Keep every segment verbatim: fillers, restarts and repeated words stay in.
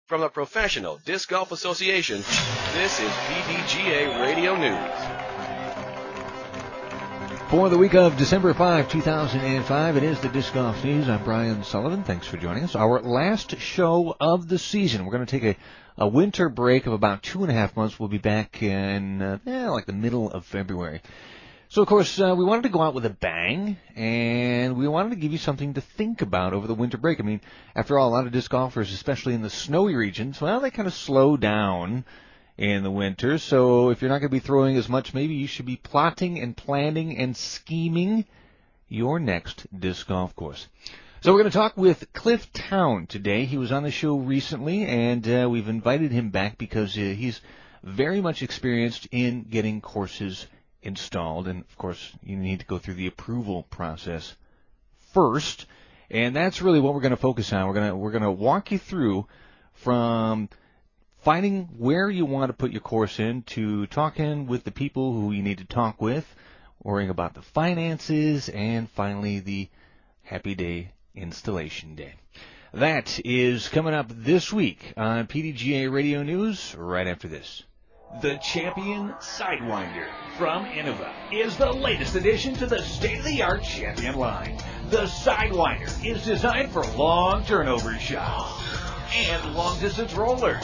From the Professional Disc Golf Association, this is P D G A Radio News. For the week of December fifth, two thousand five, it is the Disc Golf News. I'm Brian Sullivan. Thanks for joining us. Our last show of the season. We're going to take a, a winter break of about two and a half months. We'll be back in uh, eh, like the middle of February. So, of course, uh, we wanted to go out with a bang, and we wanted to give you something to think about over the winter break. I mean, after all, a lot of disc golfers, especially in the snowy regions, well, they kind of slow down in the winter. So if you're not going to be throwing as much, maybe you should be plotting and planning and scheming your next disc golf course. So we're going to talk with Cliff Town today. He was on the show recently, and uh, we've invited him back because uh, he's very much experienced in getting courses installed, and of course you need to go through the approval process first, and that's really what we're going to focus on. We're going to we're going to walk you through from finding where you want to put your course in to talking with the people who you need to talk with, worrying about the finances, and finally the happy day installation day. That is coming up this week on P D G A Radio News right after this. The Champion Sidewinder from Innova is the latest addition to the state-of-the-art Champion line. The Sidewinder is designed for long turnover shots and long-distance rollers.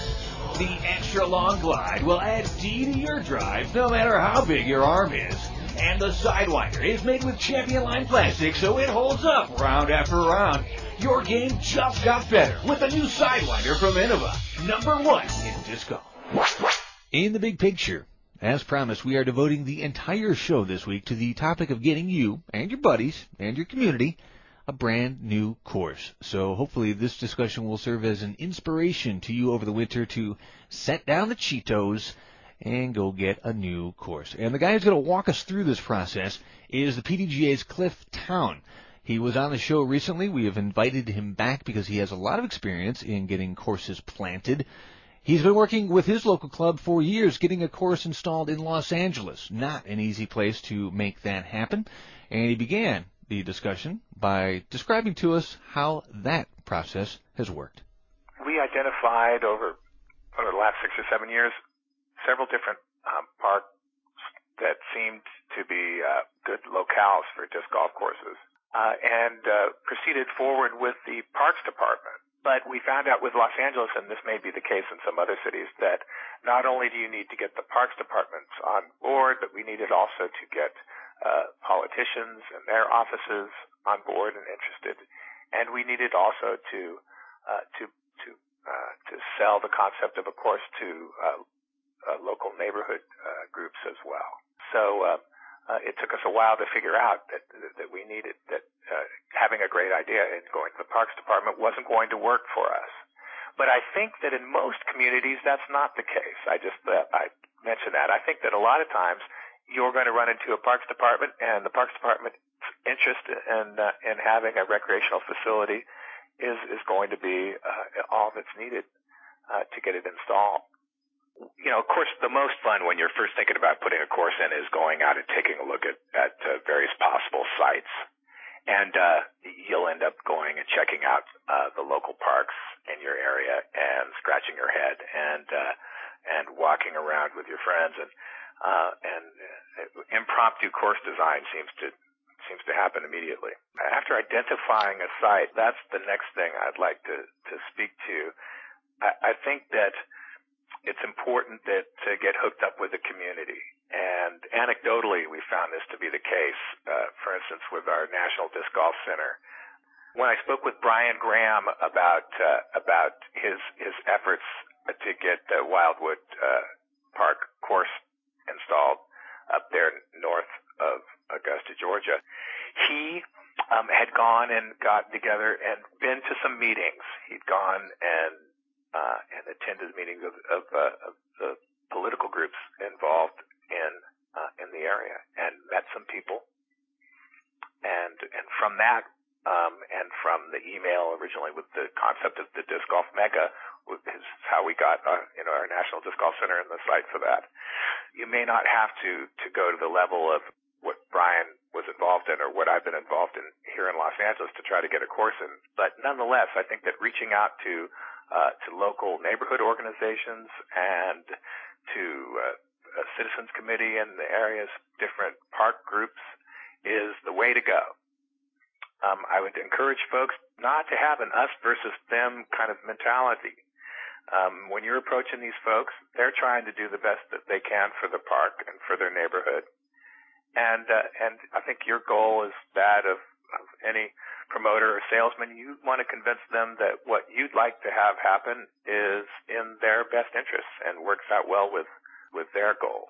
The extra-long glide will add D to your drive no matter how big your arm is. And the Sidewinder is made with Champion line plastic so it holds up round after round. Your game just got better with a new Sidewinder from Innova, number one in disc golf. In the big picture, as promised, we are devoting the entire show this week to the topic of getting you and your buddies and your community a brand new course. So hopefully this discussion will serve as an inspiration to you over the winter to set down the Cheetos and go get a new course. And the guy who's going to walk us through this process is the P D G A's Cliff Town. He was on the show recently. We have invited him back because he has a lot of experience in getting courses planted. He's been working with his local club for years, getting a course installed in Los Angeles. Not an easy place to make that happen. And he began the discussion by describing to us how that process has worked. We identified over, over the last six or seven years several different um, parks that seemed to be uh, good locales for disc golf courses, uh, and uh, proceeded forward with the Parks Department. But we found out with Los Angeles, and this may be the case in some other cities, that not only do you need to get the parks departments on board, but we needed also to get uh, politicians and their offices on board and interested, and we needed also to uh, to to uh, to sell the concept of a course to uh, uh, local neighborhood uh, groups as well. So uh, uh, it took us a while to figure out that that we needed that. Uh, having a great idea and going to the Parks Department wasn't going to work for us. But I think that in most communities that's not the case. I just uh, I mentioned that. I think that a lot of times you're going to run into a Parks Department, and the Parks Department's interest in uh, in having a recreational facility is is going to be uh, all that's needed uh, to get it installed. You know, of course, the most fun when you're first thinking about putting a course in is going out and taking a look at at uh, various possible sites. And uh, you'll end up going and checking out uh, the local parks in your area and scratching your head and uh, and walking around with your friends, and uh, and uh, impromptu course design seems to seems to happen immediately. After identifying a site, that's the next thing I'd like to to speak to. I, I think that it's important that to get hooked up with the community. And anecdotally, we found this to be the case, uh, for instance, with our National Disc Golf Center. When I spoke with Brian Graham about uh, about his his efforts to get the Wildwood uh, Park course installed up there north of Augusta, Georgia, he um, had gone and gotten together and been to some meetings. He'd gone and uh, and attended meetings of, of, uh, of the political groups involved in uh, in the area, and met some people, and and from that, um, and from the email originally with the concept of the Disc Golf Mega, is how we got uh, you know our National Disc Golf Center and the site for that. You may not have to to go to the level of what Brian was involved in or what I've been involved in here in Los Angeles to try to get a course in, but nonetheless, I think that reaching out to uh, to local neighborhood organizations and to uh, a citizens committee in the area's different park groups is the way to go. Um, I would encourage folks not to have an us versus them kind of mentality. Um, when you're approaching these folks, they're trying to do the best that they can for the park and for their neighborhood. And uh, and I think your goal is that of, of any promoter or salesman. You want to convince them that what you'd like to have happen is in their best interests and works out well with, with their goals.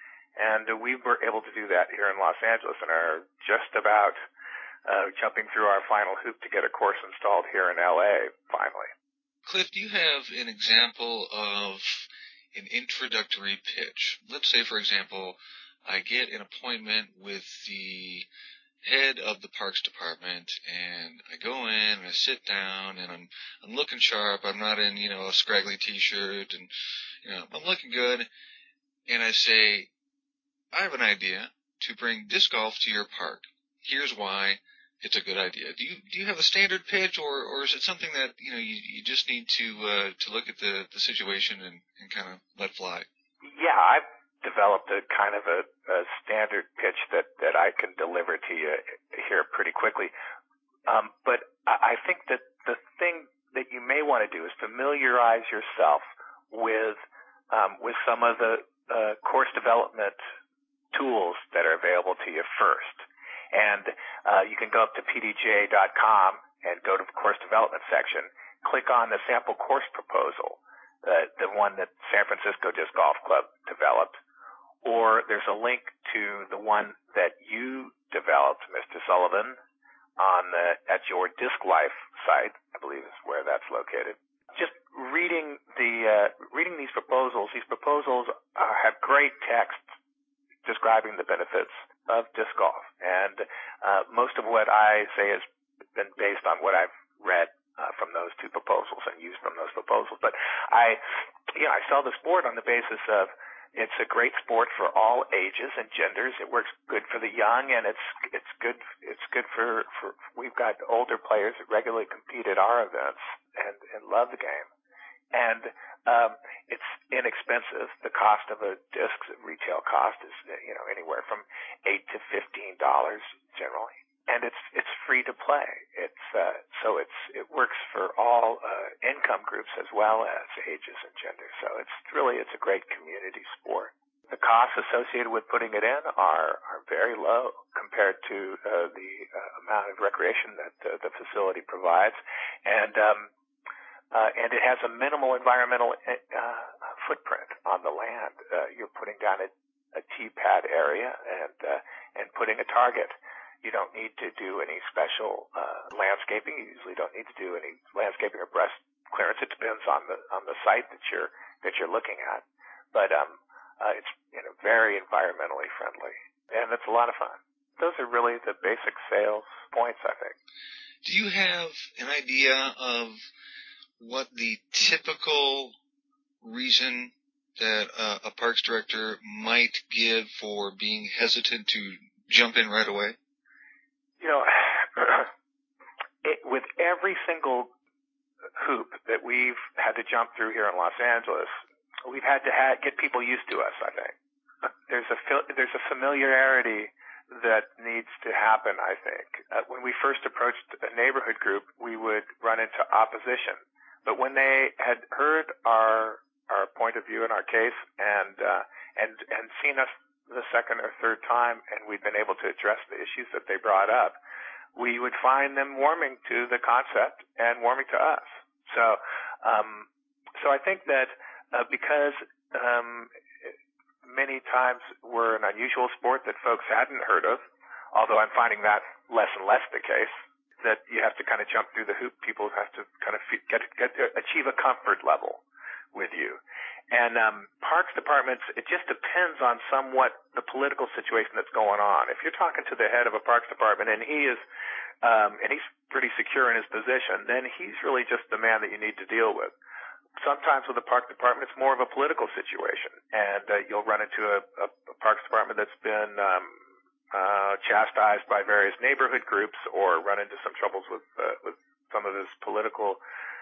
And uh, we were able to do that here in Los Angeles and are just about Uh, jumping through our final hoop to get a course installed here in L A, finally. Cliff, do you have an example of an introductory pitch? Let's say, for example, I get an appointment with the head of the Parks Department, and I go in, and I sit down, and I'm I'm looking sharp. I'm not in, you know, a scraggly T-shirt, and, you know, I'm looking good. And I say, I have an idea to bring disc golf to your park. Here's why it's a good idea. Do you do you have a standard pitch, or, or is it something that, you know, you, you just need to uh, to look at the, the situation and, and kind of let fly? Yeah, I've developed a kind of a, a standard pitch that, that I can deliver to you here pretty quickly. Um, but I think that the thing that you may want to do is familiarize yourself with um, with some of the uh, course development tools that are available to you first. And uh, you can go up to P D G A dot com and go to the course development section, click on the sample course proposal, uh, the one that San Francisco Disc Golf Club developed, or there's a link to the one that you developed, Mister Sullivan, on the, at your Disc Life site, I believe is where that's located. Just reading the uh, reading these proposals, these proposals uh, have great text describing the benefits of disc golf. And uh, most of what I say has been based on what I've read uh, from those two proposals and used from those proposals. But I, you know, I sell the sport on the basis of it's a great sport for all ages and genders. It works good for the young, and it's it's good it's good for, for we've got older players that regularly compete at our events and, and love the game. And um, it's inexpensive. The cost of a disc, retail cost, is you know anywhere from eight to fifteen dollars generally, and it's it's free to play. It's uh, so it's it works for all uh, income groups as well as ages and genders. So it's really it's a great community sport. The costs associated with putting it in are are very low compared to uh, the uh, amount of recreation that uh, the facility provides, and um, Uh, and it has a minimal environmental uh, footprint on the land. Uh, you're putting down a, a tee pad area and uh, and putting a target. You don't need to do any special uh, landscaping. You usually don't need to do any landscaping or brush clearance. It depends on the on the site that you're that you're looking at. But um, uh, it's you know very environmentally friendly, and it's a lot of fun. Those are really the basic sales points, I think. Do you have an idea of what the typical reason that uh, a parks director might give for being hesitant to jump in right away? You know, it, with every single hoop that we've had to jump through here in Los Angeles, we've had to ha- get people used to us, I think. There's a there's a familiarity that needs to happen, I think. Uh, when we first approached a neighborhood group, we would run into opposition. But when they had heard our our point of view in our case and uh, and and seen us the second or third time, and we'd been able to address the issues that they brought up, we would find them warming to the concept and warming to us. So, um, so I think that uh, because um, many times we're an unusual sport that folks hadn't heard of, although I'm finding that less and less the case, that you have to kind of jump through the hoop. People have to kind of get, get achieve a comfort level with you. And um, parks departments, it just depends on somewhat the political situation that's going on. If you're talking to the head of a parks department and he is, um, and he's pretty secure in his position, then he's really just the man that you need to deal with. Sometimes with the park department, it's more of a political situation, and uh, you'll run into a, a, a parks department that's been um, uh, chastised by various neighborhood groups, or run into some troubles with uh, with some of his political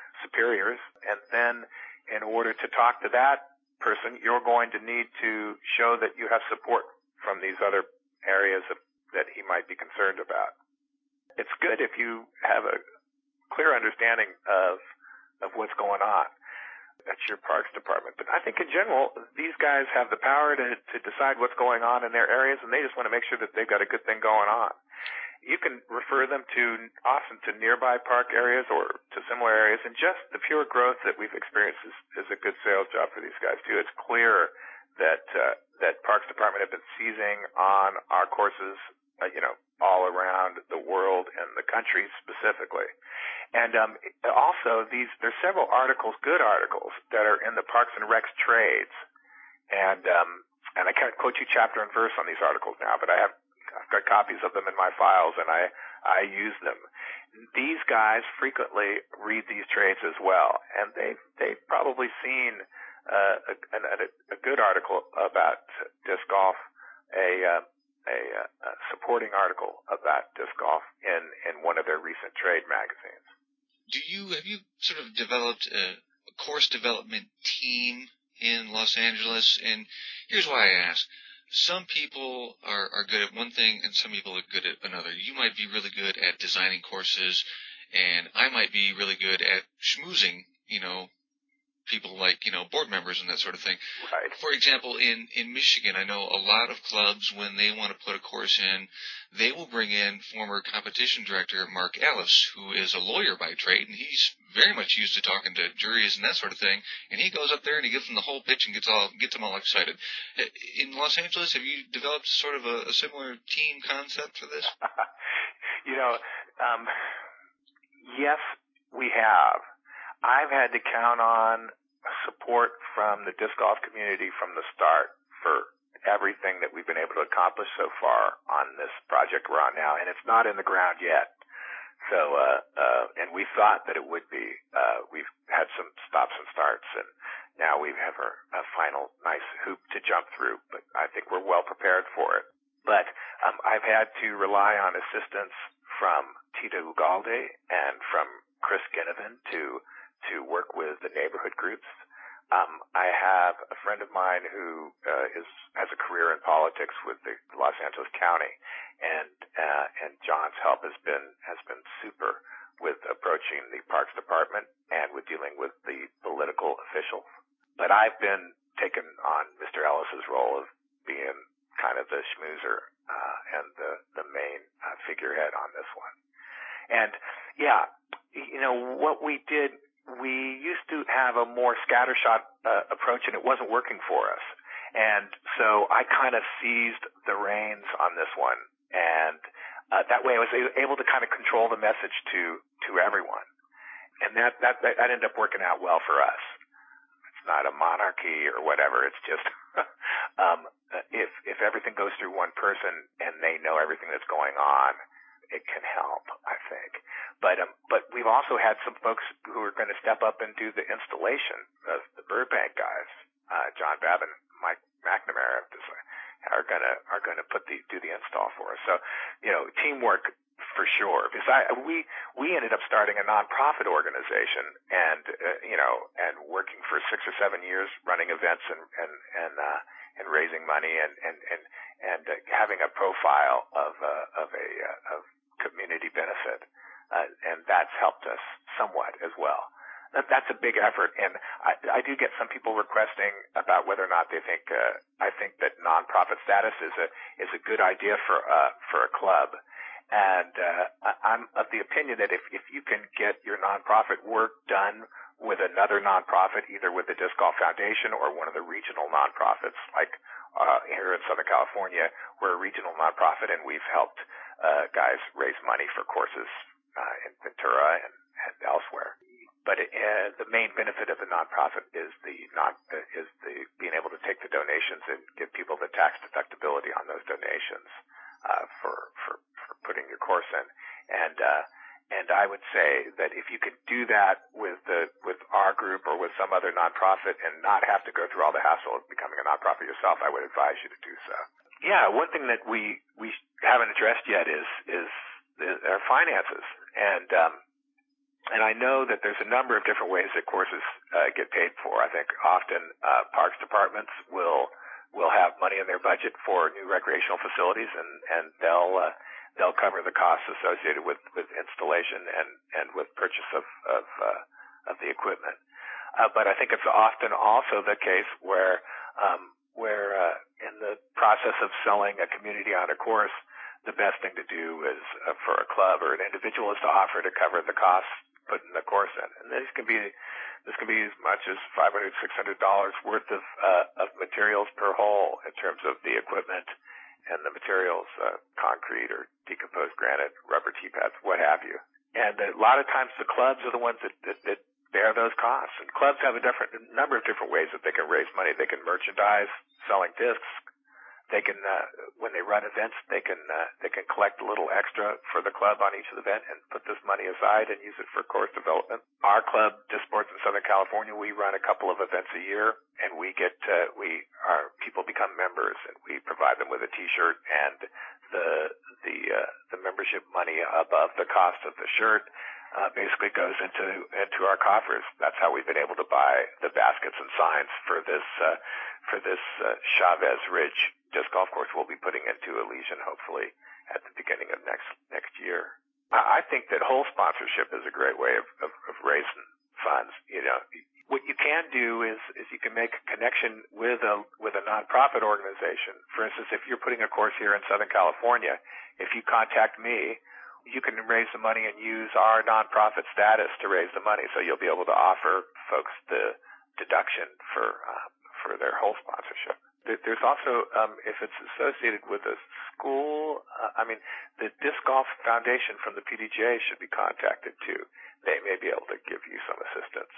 superiors. And then in order to talk to that person, you're going to need to show that you have support from these other areas of, that he might be concerned about. It's good if you have a clear understanding of of what's going on. That's your parks department. But I think in general, these guys have the power to, to decide what's going on in their areas, and they just want to make sure that they've got a good thing going on. You can refer them to often to nearby park areas or to similar areas, and just the pure growth that we've experienced is, is a good sales job for these guys too. It's clear that uh, that Parks Department have been seizing on our courses, uh, you know, all around the world and the country specifically. And um, also, these there's several articles, good articles, that are in the Parks and Recs trades, and um, and I can't quote you chapter and verse on these articles now, but I have I've got copies of them in my files, and I I use them. These guys frequently read these trades as well, and they've they've probably seen uh, a, a, a good article about disc golf, a uh, a, a supporting article about disc golf in in one of their recent trade magazines. Do you have you sort of developed a, a course development team in Los Angeles? And here's why I ask. Some people are, are good at one thing and some people are good at another. You might be really good at designing courses, and I might be really good at schmoozing, you know, people like, you know, board members and that sort of thing. Right. For example, in, in Michigan, I know a lot of clubs, when they want to put a course in, they will bring in former competition director Mark Ellis, who is a lawyer by trade, and he's very much used to talking to juries and that sort of thing, and he goes up there and he gives them the whole pitch and gets all gets them all excited. In Los Angeles, have you developed sort of a, a similar team concept for this? You know, um, yes, we have. I've had to count on support from the disc golf community from the start for everything that we've been able to accomplish so far on this project we're on now, and it's not in the ground yet. So, uh, uh, and we thought that it would be. Uh, we've had some stops and starts, and now we have a, a final nice hoop to jump through, but I think we're well prepared for it. But um, I've had to rely on assistance from Tito Ugalde and from Chris Ginnivan to to work with the neighborhood groups. Um, I have a friend of mine who uh, is has a career in politics with the Los Angeles County, and uh, and John's help has been has been super with approaching the Parks Department and with dealing with the political officials. But I've been taken on Mister Ellis's role of being kind of the schmoozer uh, and the the main uh, figurehead on this one. And yeah, you know what we did. We used to have a more scattershot uh, approach, and it wasn't working for us. And so I kind of seized the reins on this one, and uh, that way I was able to kind of control the message to to everyone, and that that that ended up working out well for us. It's not a monarchy or whatever. It's just um, if if everything goes through one person and they know everything that's going on, it can help, I think. But um, but we've also had some folks who are going to step up and do the installation. Uh, the Burbank guys, uh, John Babin, Mike McNamara, are going to are going to put the do the install for us. So, you know, teamwork for sure. Because I, we we ended up starting a nonprofit organization, and uh, you know, and working for six or seven years, running events and and and uh, and raising money and and and and uh, having a profile of uh, of a uh, of community benefit. Uh, and that's helped us somewhat as well. That, that's a big effort, and I, I do get some people requesting about whether or not they think uh, I think that nonprofit status is a is a good idea for uh, for a club. And uh, I'm of the opinion that if if you can get your nonprofit work done with another nonprofit, either with the Disc Golf Foundation or one of the regional nonprofits, like uh, here in Southern California, we're a regional nonprofit, and we've helped uh, guys raise money for courses Uh, in Ventura and, and elsewhere. But it, uh, the main benefit of the nonprofit is the non uh, is the being able to take the donations and give people the tax deductibility on those donations uh, for, for for putting your course in. And uh, and I would say that if you could do that with the with our group or with some other nonprofit and not have to go through all the hassle of becoming a nonprofit yourself, I would advise you to do so. Yeah, one thing that we we haven't addressed yet is is our finances. And um, and I know that there's a number of different ways that courses uh, get paid for. I think often uh, parks departments will will have money in their budget for new recreational facilities, and and they'll uh, they'll cover the costs associated with, with installation and, and with purchase of of, uh, of the equipment. Uh, but I think it's often also the case where um, where uh, in the process of selling a community on a course, the best thing to do is uh, for a club or an individual is to offer to cover the costs putting the course in. And this can be this can be as much as five hundred dollars, six hundred dollars worth of uh, of materials per hole in terms of the equipment and the materials, uh, concrete or decomposed granite, rubber tee pads, what have you. And a lot of times the clubs are the ones that, that, that bear those costs. And clubs have a different a number of different ways that they can raise money. They can merchandise, selling discs. They can, uh, when they run events, they can uh, they can collect a little extra for the club on each event and put this money aside and use it for course development. Our club, Disc Sports in Southern California, we run a couple of events a year, and we get uh, we our people become members, and we provide them with a T-shirt, and the the uh, the membership money above the cost of the shirt uh, basically goes into into our coffers. That's how we've been able to buy the baskets and signs for this uh, for this uh, Chavez Ridge disc golf course we'll be putting into Elysian hopefully at the beginning of next next year. I, I think that whole sponsorship is a great way of, of, of raising funds. You know, what you can do is is you can make a connection with a with a nonprofit organization. For instance, if you're putting a course here in Southern California, if you contact me, you can raise the money and use our nonprofit status to raise the money. So you'll be able to offer folks the deduction for uh, for their whole sponsorship. There's also, um, if it's associated with a school, uh, I mean, the Disc Golf Foundation from the P D G A should be contacted too. They may be able to give you some assistance.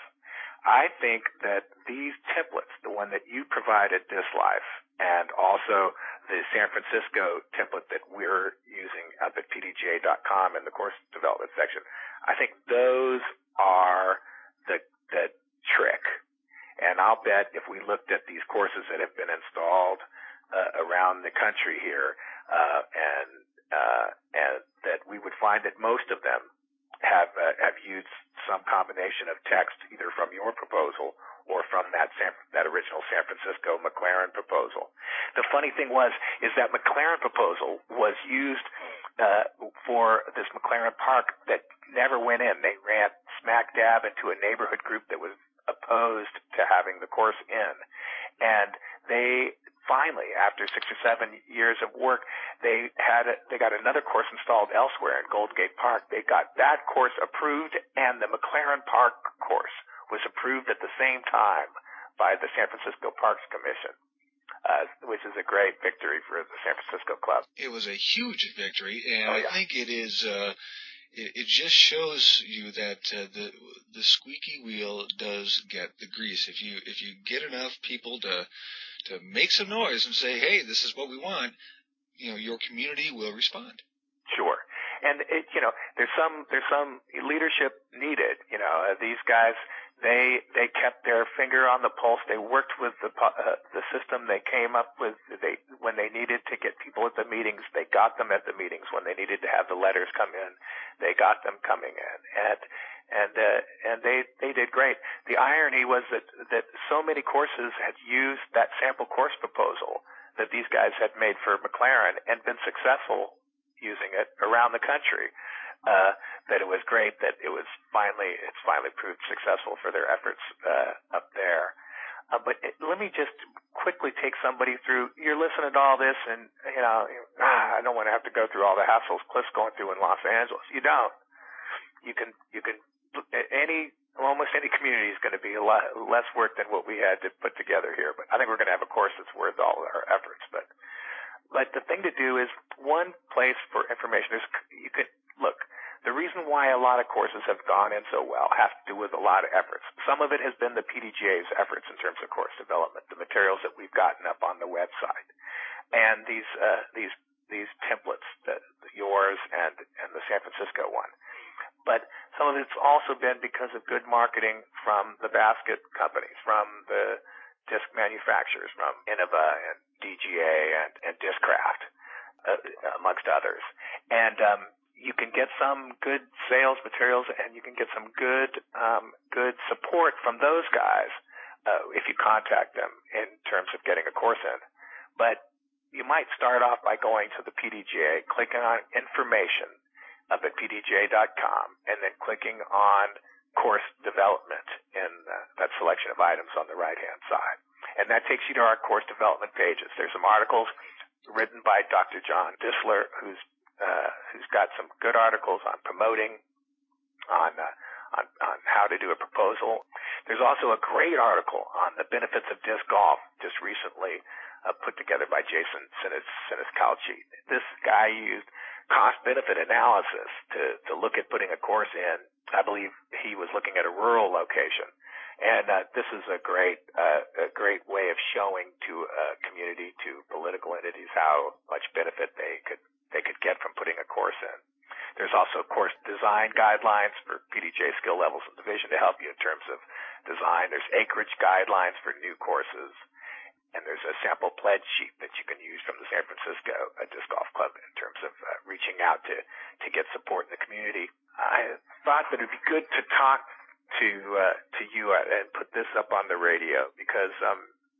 I think that these templates, the one that you provide at Disc Life, and also the San Francisco template that we're using up at P D G A dot com in the course development section, I think those are the, the trick. And I'll bet if we looked at these courses that have been installed uh, around the country here, uh, and uh, and that we would find that most of them have uh, have used some combination of text, either from your proposal or from that San, that original San Francisco McLaren proposal. The funny thing was is that McLaren proposal was used uh, for this McLaren Park that never went in. They ran smack dab into a neighborhood group that was opposed to having the course in, and they finally, after six or seven years of work, they had a, they got another course installed elsewhere in Gold Gate Park. They got that course approved, and the McLaren Park course was approved at the same time by the San Francisco Parks Commission, uh, which is a great victory for the San Francisco Club. It was a huge victory, and oh, yeah. I think it is. Uh, It, it just shows you that uh, the the squeaky wheel does get the grease. If you if you get enough people to to make some noise and say, "Hey, this is what we want," you know, your community will respond. Sure, and it, you know, there's some there's some leadership needed. You know, uh, these guys they they kept their finger on the pulse. They worked with the uh, the system. They came up with they when they needed to get people at the meetings, they got them at the meetings. When they needed to have the letters come in, they got them coming in, and and uh, and they they did great. The irony was that that so many courses had used that sample course proposal that these guys had made for McLaren and been successful using it around the country. Uh, that it was great that it was finally, it's finally proved successful for their efforts, uh, up there. Uh, but it, let me just quickly take somebody through, you're listening to all this and, you know, ah, I don't want to have to go through all the hassles Cliff's going through in Los Angeles. You don't. You can, you can, any, almost any community is going to be a lot less work than what we had to put together here. But I think we're going to have a course that's worth all our efforts. But, but the thing to do is one place for information is you can, look, the reason why a lot of courses have gone in so well has to do with a lot of efforts. Some of it has been the P D G A's efforts in terms of course development, the materials that we've gotten up on the website, and these uh, these these templates, the, the yours and and the San Francisco one. But some of it's also been because of good marketing from the basket companies, from the disc manufacturers, from Innova and D G A and, and Discraft, uh, amongst others. And um, you can get some good sales materials and you can get some good um, good support from those guys uh, if you contact them in terms of getting a course in. But you might start off by going to the P D G A, clicking on information up at P D G A dot com, and then clicking on course development in uh, that selection of items on the right-hand side. And that takes you to our course development pages. There's some articles written by Doctor John Dissler, who's uh, who's got some good articles on promoting, on, uh, on on how to do a proposal. There's also a great article on the benefits of disc golf, just recently uh, put together by Jason Siniscalchi. This guy used cost-benefit analysis to to look at putting a course in. I believe he was looking at a rural location. And uh, this is a great, uh, a great way of showing to a community, to political entities, how much benefit they could they could get from putting a course in. There's also course design guidelines for P D J skill levels and division to help you in terms of design. There's acreage guidelines for new courses, and there's a sample pledge sheet that you can use from the San Francisco uh, Disc Golf Club in terms of uh, reaching out to to get support in the community. I thought that it'd be good to talk to uh, to you and put this up on the radio because um,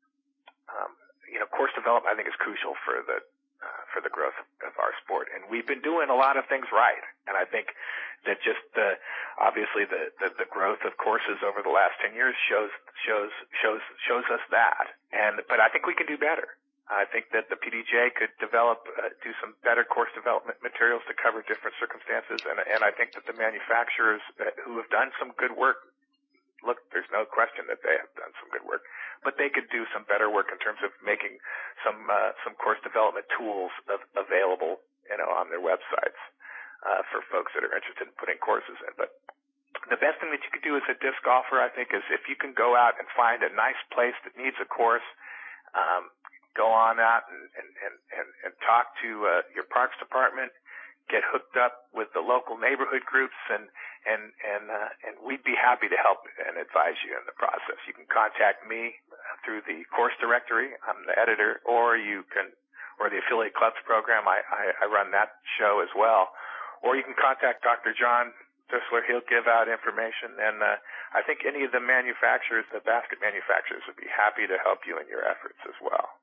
um, you know course development I think is crucial for the uh, for the growth of, of our sport, and we've been doing a lot of things right, and I think that just uh, obviously the, the the growth of courses over the last ten years shows shows shows shows us that, and but I think we can do better. I think that the P D J could develop, uh, do some better course development materials to cover different circumstances, and, and I think that the manufacturers who have done some good work, look, there's no question that they have done some good work, but they could do some better work in terms of making some uh, some course development tools of, available, you know, on their websites uh, for folks that are interested in putting courses in. But the best thing that you could do as a disc golfer, I think, is if you can go out and find a nice place that needs a course. Um, Go on out and, and, and, and, and talk to uh, your parks department, get hooked up with the local neighborhood groups, and and and uh, and we'd be happy to help and advise you in the process. You can contact me through the course directory. I'm the editor, or you can, or the affiliate clubs program. I, I, I run that show as well. Or you can contact Doctor John Dissler. He'll give out information, and uh, I think any of the manufacturers, the basket manufacturers, would be happy to help you in your efforts as well.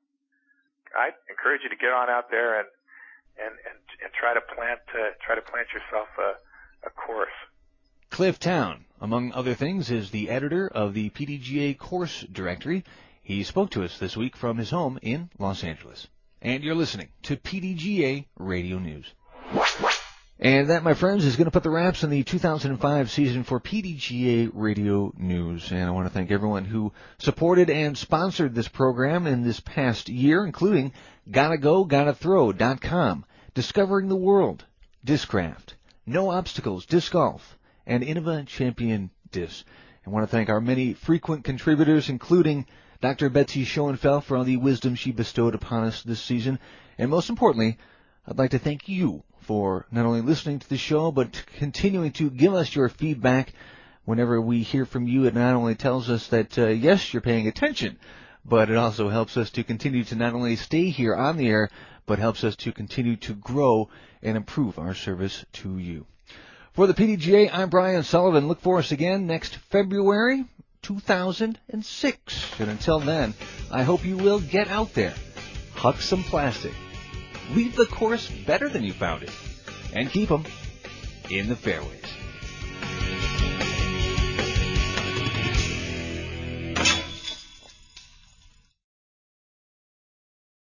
I encourage you to get on out there and and and, and try to plant uh, try to plant yourself a, a course. Cliff Town, among other things, is the editor of the P D G A Course Directory. He spoke to us this week from his home in Los Angeles. And you're listening to P D G A Radio News. And that, my friends, is going to put the wraps on the two thousand five season for P D G A Radio News. And I want to thank everyone who supported and sponsored this program in this past year, including Gotta Go, Gotta Throw dot com, Discovering the World, Discraft, No Obstacles, Disc Golf, and Innova Champion Disc. I want to thank our many frequent contributors, including Doctor Betsy Schoenfeld for all the wisdom she bestowed upon us this season. And most importantly, I'd like to thank you for not only listening to the show, but continuing to give us your feedback. Whenever we hear from you, it not only tells us that, uh, yes, you're paying attention, but it also helps us to continue to not only stay here on the air, but helps us to continue to grow and improve our service to you. For the P D G A, I'm Brian Sullivan. Look for us again next February two thousand six. And until then, I hope you will get out there, huck some plastic, leave the course better than you found it, and keep them in the fairway.